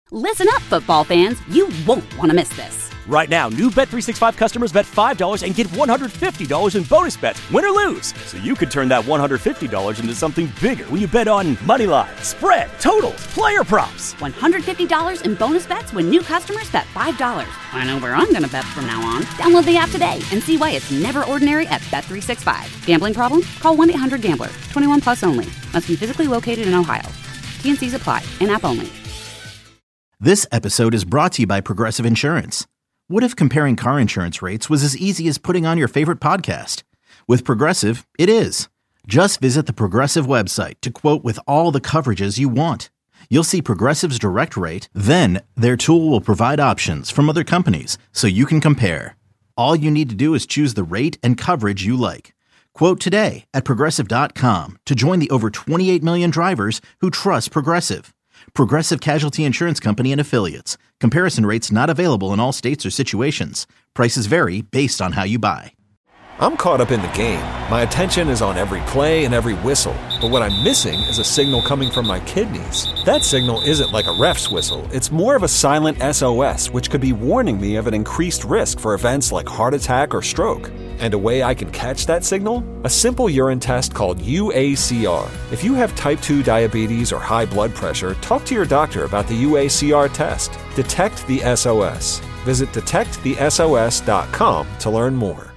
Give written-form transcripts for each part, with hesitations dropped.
Listen up, football fans. You won't want to miss this. Right now, new Bet365 customers bet $5 and get $150 in bonus bets, win or lose. So you could turn that $150 into something bigger when you bet on money line, spread, totals, player props. $150 in bonus bets when new customers bet $5. I know where I'm going to bet from now on. Download the app today and see why it's never ordinary at Bet365. Gambling problem? Call 1-800-GAMBLER. 21 plus only. Must be physically located in Ohio. T&Cs apply. In-app only. This episode is brought to you by Progressive Insurance. What if comparing car insurance rates was as easy as putting on your favorite podcast? With Progressive, it is. Just visit the Progressive website to quote with all the coverages you want. You'll see Progressive's direct rate, then their tool will provide options from other companies so you can compare. All you need to do is choose the rate and coverage you like. Quote today at Progressive.com to join the over 28 million drivers who trust Progressive. Progressive Casualty Insurance Company and Affiliates. Comparison rates not available in all states or situations. Prices vary based on how you buy. I'm caught up in the game. My attention is on every play and every whistle. But what I'm missing is a signal coming from my kidneys. That signal isn't like a ref's whistle. It's more of a silent SOS, which could be warning me of an increased risk for events like heart attack or stroke. And a way I can catch that signal? A simple urine test called UACR. If you have type 2 diabetes or high blood pressure, talk to your doctor about the UACR test. Detect the SOS. Visit detectthesos.com to learn more.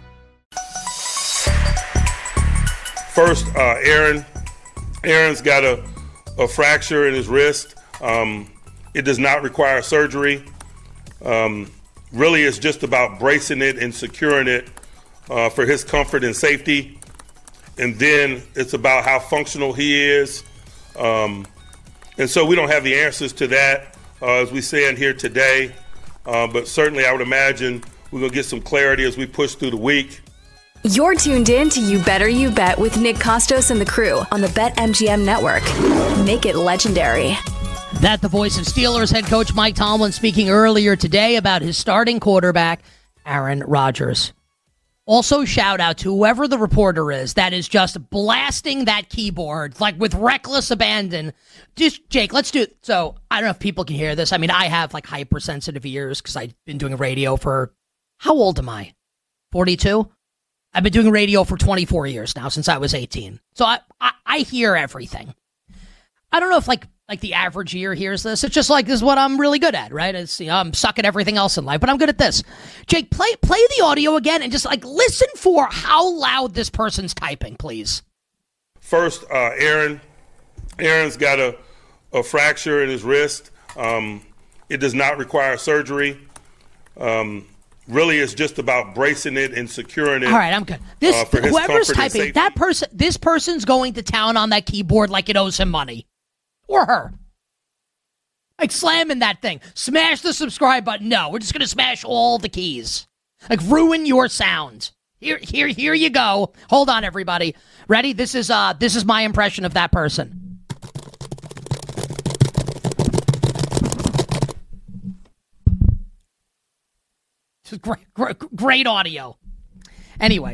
First, Aaron's got a fracture in his wrist. It does not require surgery. Really, it's just about bracing it and securing it for his comfort and safety. And then it's about how functional he is. And so we don't have the answers to that as we stand here today. But certainly I would imagine we're going to get some clarity as we push through the week. You're tuned in to You Better You Bet with Nick Costos and the crew on the BetMGM network. Make it legendary. That the voice of Steelers head coach Mike Tomlin speaking earlier today about his starting quarterback, Aaron Rodgers. Also, shout out to whoever the reporter is that is just blasting that keyboard, like with reckless abandon. Just, Jake, let's do it. So, I don't know if people can hear this. I mean, I have like hypersensitive ears because I've been doing radio for, how old am I? 42? I've been doing radio for 24 years now, since I was 18. So I hear everything. I don't know if like the average ear hears this. It's just like, this is what I'm really good at, right? It's, I'm sucking everything else in life, but I'm good at this. Jake, play the audio again and just like listen for how loud this person's typing, please. First, Aaron's got a fracture in his wrist. It does not require surgery. Really, it's just about bracing it and securing it. All right, I'm good. Whoever's typing, this person's going to town on that keyboard like it owes him money. Or her. Like slamming that thing. Smash the subscribe button. No, we're just going to smash all the keys. Like ruin your sound. Here you go. Hold on, everybody. Ready? This is my impression of that person. Great audio. Anyway,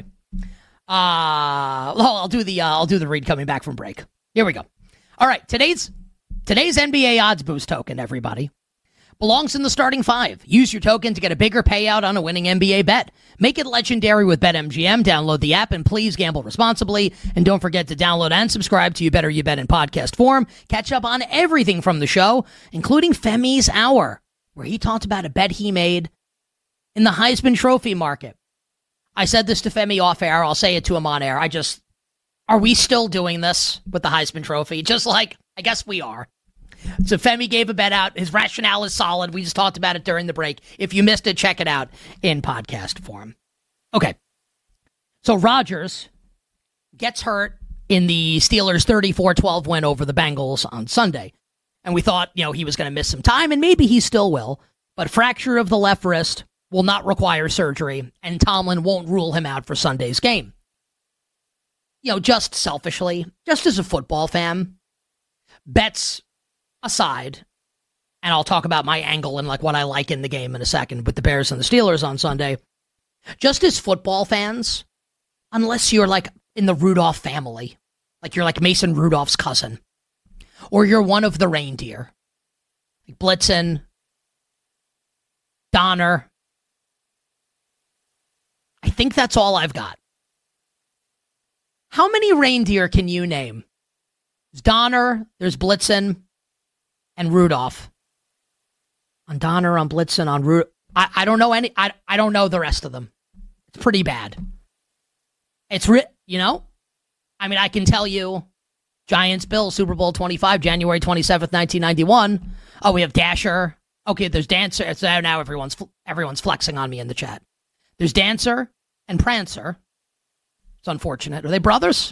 I'll do the read coming back from break. Here we go. All right, today's NBA odds boost token, everybody, belongs in the starting five. Use your token to get a bigger payout on a winning NBA bet. Make it legendary with BetMGM. Download the app and please gamble responsibly. And don't forget to download and subscribe to You Better You Bet in podcast form. Catch up on everything from the show, including Femi's Hour, where he talked about a bet he made in the Heisman Trophy market. I said this to Femi off air. I'll say it to him on air. Are we still doing this with the Heisman Trophy? Just like, I guess we are. So Femi gave a bet out. His rationale is solid. We just talked about it during the break. If you missed it, check it out in podcast form. Okay. So Rodgers gets hurt in the Steelers' 34-12 win over the Bengals on Sunday. And we thought, he was going to miss some time, and maybe he still will. But fracture of the left wrist will not require surgery, and Tomlin won't rule him out for Sunday's game. Just selfishly, just as a football fan, bets aside, and I'll talk about my angle and like what I like in the game in a second with the Bears and the Steelers on Sunday. Just as football fans, unless you're like in the Rudolph family, like you're like Mason Rudolph's cousin, or you're one of the reindeer, like Blitzen, Donner. I think that's all I've got. How many reindeer can you name? There's Donner, there's Blitzen, and Rudolph. On Donner, on Blitzen, on Rudolph. I don't know any. I don't know the rest of them. It's pretty bad. It's I mean, I can tell you, Giants Bills Super Bowl 25, January 27th, 1991. Oh, we have Dasher. Okay, there's Dancer. So now everyone's flexing on me in the chat. There's Dancer and Prancer. It's unfortunate. Are they brothers?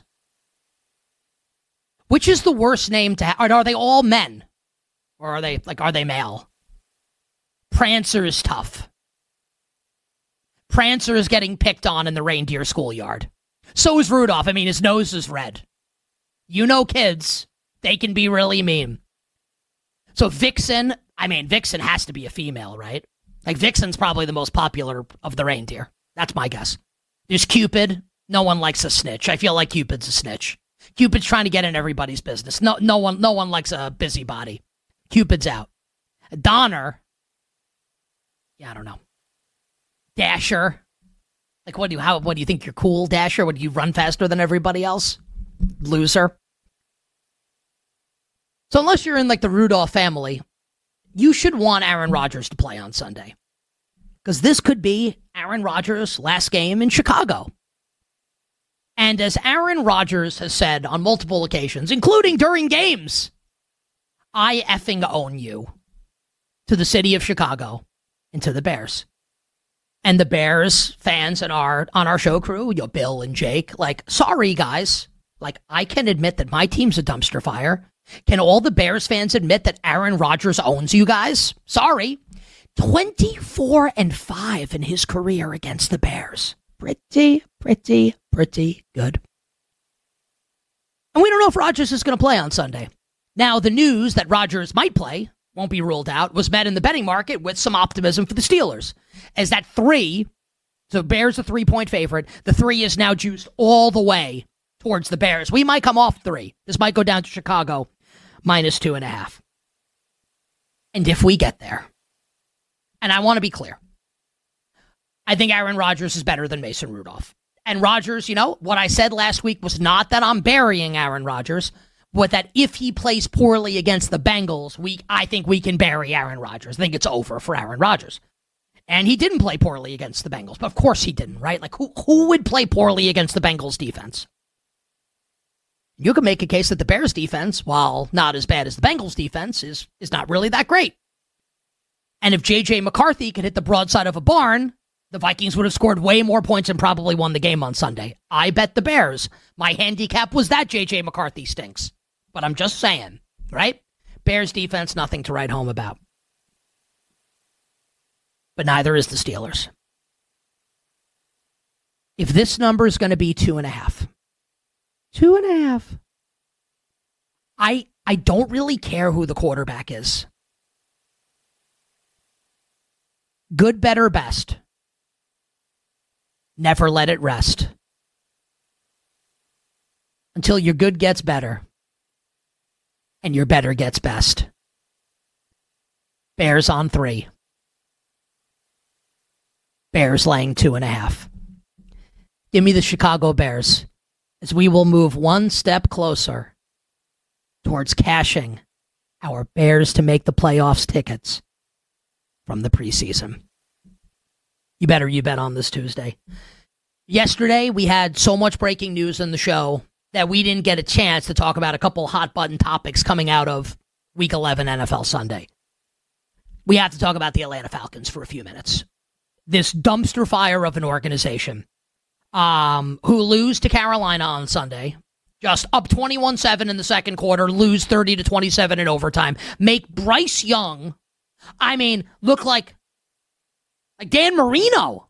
Which is the worst name to have? Are they all men? Or are they male? Prancer is tough. Prancer is getting picked on in the reindeer schoolyard. So is Rudolph. I mean, his nose is red. You know kids, they can be really mean. So Vixen has to be a female, right? Like Vixen's probably the most popular of the reindeer. That's my guess. There's Cupid. No one likes a snitch. I feel like Cupid's a snitch. Cupid's trying to get in everybody's business. No one likes a busybody. Cupid's out. Donner. Yeah, I don't know. Dasher. Like, what do you think? You're cool, Dasher? What, do you run faster than everybody else? Loser. So unless you're in like the Rudolph family, you should want Aaron Rodgers to play on Sunday. Because this could be Aaron Rodgers' last game in Chicago. And as Aaron Rodgers has said on multiple occasions, including during games, I effing own you to the city of Chicago and to the Bears. And the Bears fans on our show crew, Bill and Jake, like, sorry, guys. Like, I can admit that my team's a dumpster fire. Can all the Bears fans admit that Aaron Rodgers owns you guys? Sorry. 24-5 in his career against the Bears. Pretty good. And we don't know if Rodgers is going to play on Sunday. Now, the news that Rodgers might play, won't be ruled out, was met in the betting market with some optimism for the Steelers. As that 3, so Bears a 3-point favorite, the 3 is now juiced all the way towards the Bears. We might come off 3. This might go down to Chicago, -2.5. And if we get there, and I want to be clear, I think Aaron Rodgers is better than Mason Rudolph. And Rodgers, what I said last week was not that I'm burying Aaron Rodgers, but that if he plays poorly against the Bengals, I think we can bury Aaron Rodgers. I think it's over for Aaron Rodgers. And he didn't play poorly against the Bengals. But of course he didn't, right? Like, who would play poorly against the Bengals defense? You can make a case that the Bears defense, while not as bad as the Bengals defense, is not really that great. And if J.J. McCarthy could hit the broadside of a barn, the Vikings would have scored way more points and probably won the game on Sunday. I bet the Bears. My handicap was that J.J. McCarthy stinks. But I'm just saying, right? Bears defense, nothing to write home about. But neither is the Steelers. If this number is going to be 2.5. 2.5. I don't really care who the quarterback is. Good, better, best. Never let it rest. Until your good gets better. And your better gets best. Bears on 3. Bears laying 2.5. Give me the Chicago Bears, as we will move one step closer towards cashing our Bears to make the playoffs tickets from the preseason. You bet on this Tuesday. Yesterday, we had so much breaking news in the show that we didn't get a chance to talk about a couple hot button topics coming out of Week 11 NFL Sunday. We have to talk about the Atlanta Falcons for a few minutes. This dumpster fire of an organization who lose to Carolina on Sunday, just up 21-7 in the second quarter, lose 30-27 in overtime, make Bryce Young, look like Dan Marino.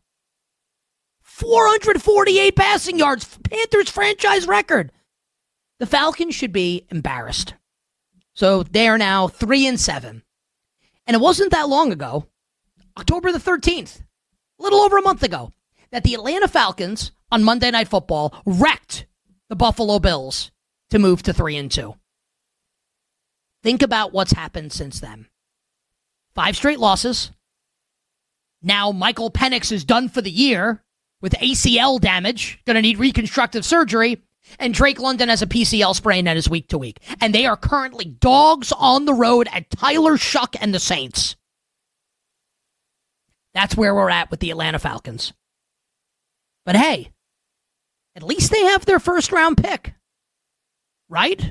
448 passing yards, Panthers franchise record. The Falcons should be embarrassed. So they are now 3-7. And it wasn't that long ago, October the 13th, a little over a month ago, that the Atlanta Falcons on Monday Night Football wrecked the Buffalo Bills to move to 3-2. Think about what's happened since then. 5 straight losses. Now Michael Penix is done for the year with ACL damage, going to need reconstructive surgery, and Drake London has a PCL sprain and is week to week. And they are currently dogs on the road at Tyler Shuck and the Saints. That's where we're at with the Atlanta Falcons. But hey, at least they have their first round pick. Right?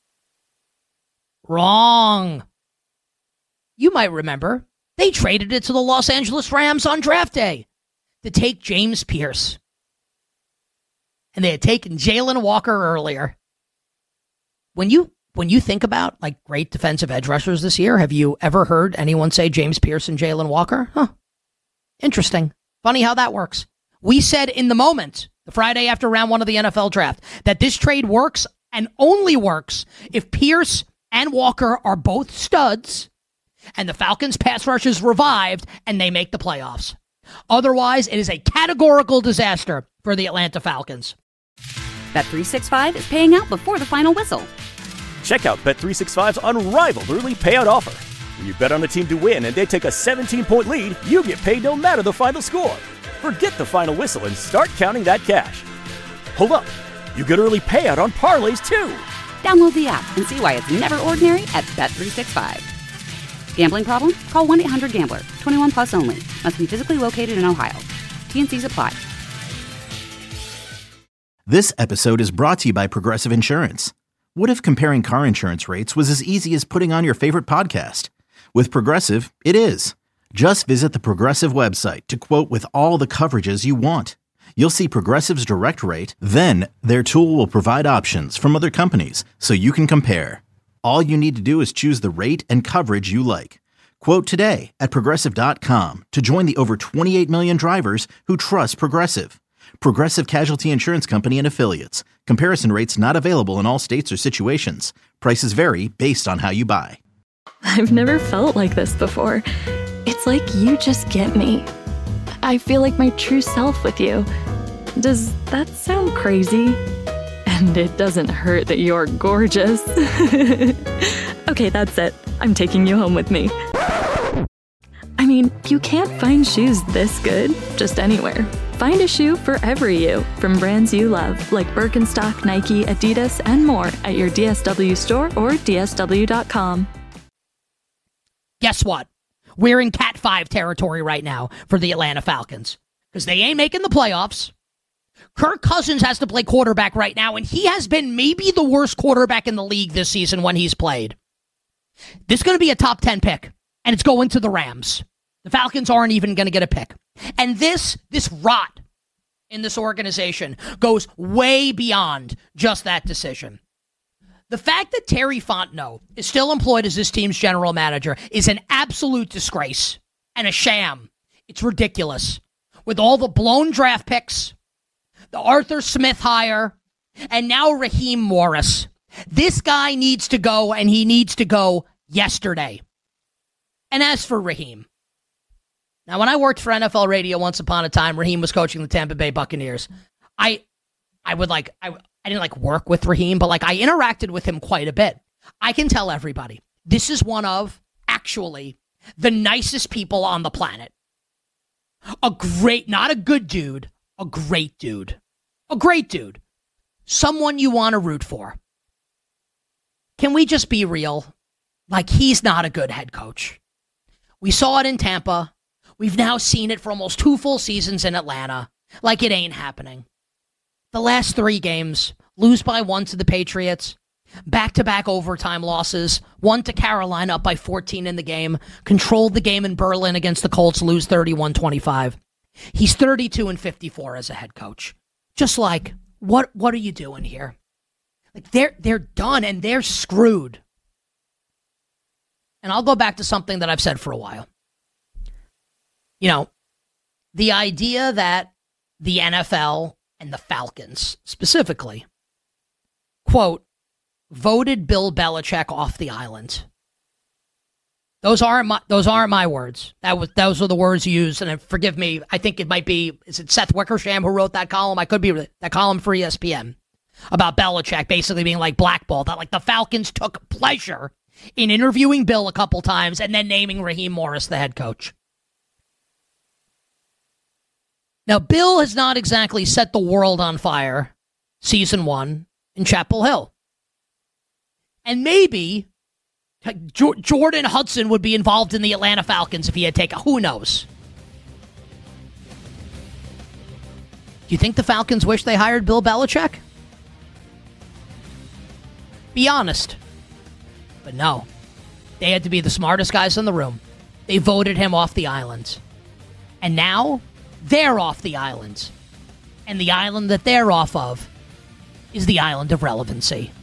Wrong. You might remember, they traded it to the Los Angeles Rams on draft day to take James Pierce. And they had taken Jalen Walker earlier. When you think about like great defensive edge rushers this year, have you ever heard anyone say James Pierce and Jalen Walker? Huh. Interesting. Funny how that works. We said in the moment, the Friday after round 1 of the NFL draft, that this trade works and only works if Pierce and Walker are both studs and the Falcons' pass rush is revived and they make the playoffs. Otherwise, it is a categorical disaster for the Atlanta Falcons. Bet365 is paying out before the final whistle. Check out Bet365's unrivaled early payout offer. When you bet on a team to win and they take a 17-point lead, you get paid no matter the final score. Forget the final whistle and start counting that cash. Hold up. You get early payout on parlays, too. Download the app and see why it's never ordinary at Bet365. Gambling problem? Call 1-800-GAMBLER. 21 plus only. Must be physically located in Ohio. T&Cs apply. This episode is brought to you by Progressive Insurance. What if comparing car insurance rates was as easy as putting on your favorite podcast? With Progressive, it is. Just visit the Progressive website to quote with all the coverages you want. You'll see Progressive's direct rate, then their tool will provide options from other companies so you can compare. All you need to do is choose the rate and coverage you like. Quote today at Progressive.com to join the over 28 million drivers who trust Progressive. Progressive Casualty Insurance Company and Affiliates. Comparison rates not available in all states or situations. Prices vary based on how you buy. I've never felt like this before. It's like you just get me. I feel like my true self with you. Does that sound crazy? And it doesn't hurt that you're gorgeous. Okay, that's it. I'm taking you home with me. I mean, you can't find shoes this good just anywhere. Find a shoe for every you from brands you love, like Birkenstock, Nike, Adidas, and more at your DSW store or DSW.com. Guess what? We're in Cat 5 territory right now for the Atlanta Falcons because they ain't making the playoffs. Kirk Cousins has to play quarterback right now, and he has been maybe the worst quarterback in the league this season when he's played. This is going to be a top 10 pick, and it's going to the Rams. The Falcons aren't even going to get a pick. And this rot in this organization goes way beyond just that decision. The fact that Terry Fontenot is still employed as this team's general manager is an absolute disgrace and a sham. It's ridiculous. With all the blown draft picks, the Arthur Smith hire, and now Raheem Morris. This guy needs to go, and he needs to go yesterday. And as for Raheem, now when I worked for NFL Radio once upon a time, Raheem was coaching the Tampa Bay Buccaneers. I didn't work with Raheem, but I interacted with him quite a bit. I can tell everybody, this is one of, actually, the nicest people on the planet. Not a good dude, a great dude. A great dude. Someone you want to root for. Can we just be real? He's not a good head coach. We saw it in Tampa. We've now seen it for almost 2 full seasons in Atlanta. It ain't happening. The last 3 games, lose by 1 to the Patriots, back-to-back overtime losses, 1 to Carolina up by 14 in the game, controlled the game in Berlin against the Colts, lose 31-25. He's 32-54 as a head coach. Just what are you doing here? They're done and they're screwed. And I'll go back to something that I've said for a while. The idea that the NFL and the Falcons specifically, quote, voted Bill Belichick off the island. Those aren't my words. Those were the words used, and forgive me, I think it might be, is it Seth Wickersham who wrote that column? I could be, that column for ESPN about Belichick basically being blackballed, that the Falcons took pleasure in interviewing Bill a couple times and then naming Raheem Morris the head coach. Now, Bill has not exactly set the world on fire season 1 in Chapel Hill. And maybe Jordan Hudson would be involved in the Atlanta Falcons if he had taken. Who knows? Do you think the Falcons wish they hired Bill Belichick? Be honest. But no. They had to be the smartest guys in the room. They voted him off the island. And now, they're off the island. And the island that they're off of is the island of relevancy.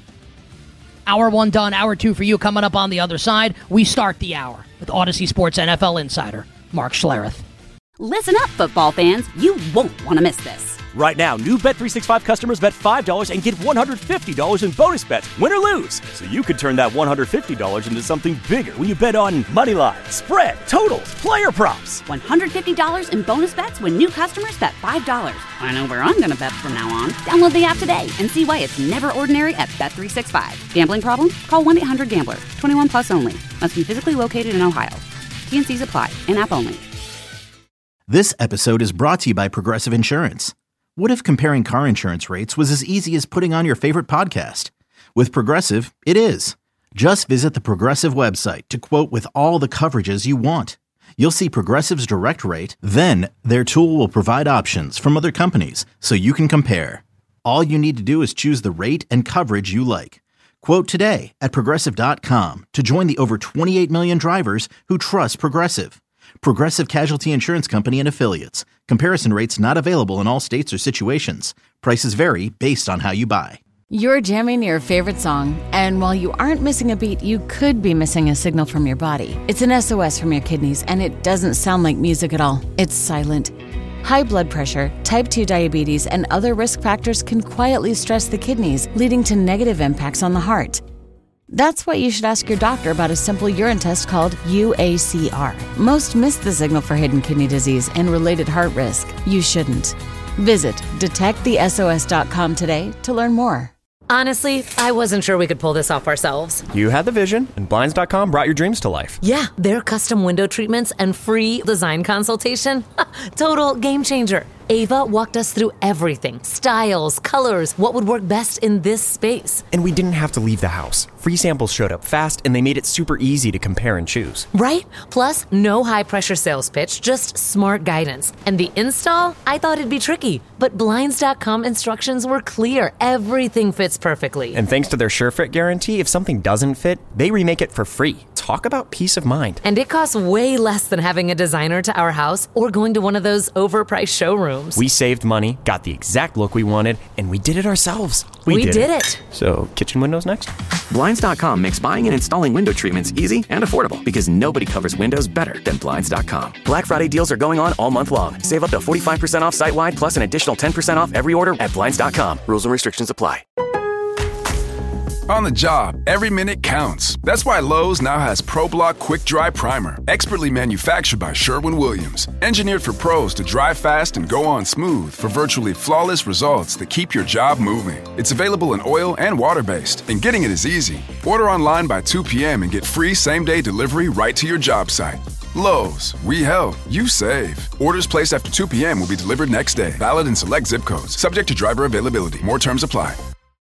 Hour 1 done, hour 2 for you. Coming up on the other side, we start the hour with Odyssey Sports NFL insider, Mark Schlereth. Listen up, football fans. You won't want to miss this. Right now, new Bet365 customers bet $5 and get $150 in bonus bets, win or lose. So you could turn that $150 into something bigger when you bet on moneyline, spread, totals, player props. $150 in bonus bets when new customers bet $5. I know where I'm going to bet from now on. Download the app today and see why it's never ordinary at Bet365. Gambling problem? Call 1-800-GAMBLER. 21 plus only. Must be physically located in Ohio. T&Cs apply. In-app only. This episode is brought to you by Progressive Insurance. What if comparing car insurance rates was as easy as putting on your favorite podcast? With Progressive, it is. Just visit the Progressive website to quote with all the coverages you want. You'll see Progressive's direct rate, then their tool will provide options from other companies so you can compare. All you need to do is choose the rate and coverage you like. Quote today at Progressive.com to join the over 28 million drivers who trust Progressive. Progressive Casualty Insurance Company and Affiliates. Comparison rates not available in all states or situations. Prices vary based on how you buy. You're jamming your favorite song, and while you aren't missing a beat, you could be missing a signal from your body. It's an SOS from your kidneys, and it doesn't sound like music at all. It's silent. High blood pressure, type 2 diabetes, and other risk factors can quietly stress the kidneys, leading to negative impacts on the heart. That's why you should ask your doctor about a simple urine test called UACR. Most miss the signal for hidden kidney disease and related heart risk. You shouldn't. Visit detectthesos.com today to learn more. Honestly, I wasn't sure we could pull this off ourselves. You had the vision, and Blinds.com brought your dreams to life. Yeah, their custom window treatments and free design consultation. Total game changer. Ava walked us through everything. Styles, colors, what would work best in this space. And we didn't have to leave the house. Free samples showed up fast, and they made it super easy to compare and choose. Right? Plus, no high-pressure sales pitch, just smart guidance. And the install? I thought it'd be tricky. But Blinds.com instructions were clear. Everything fits perfectly. And thanks to their SureFit guarantee, if something doesn't fit, they remake it for free. Talk about peace of mind. And it costs way less than having a designer to our house or going to one of those overpriced showrooms. We saved money, got the exact look we wanted, and we did it ourselves. We did it. So, kitchen windows next? Blinds.com makes buying and installing window treatments easy and affordable because nobody covers windows better than Blinds.com. Black Friday deals are going on all month long. Save up to 45% off site-wide plus an additional 10% off every order at Blinds.com. Rules and restrictions apply. On the job, every minute counts. That's why Lowe's now has ProBlock Quick Dry Primer, expertly manufactured by Sherwin-Williams. Engineered for pros to dry fast and go on smooth for virtually flawless results that keep your job moving. It's available in oil and water-based, and getting it is easy. Order online by 2 p.m. and get free same-day delivery right to your job site. Lowe's, we help, you save. Orders placed after 2 p.m. will be delivered next day. Valid in select zip codes. Subject to driver availability. More terms apply.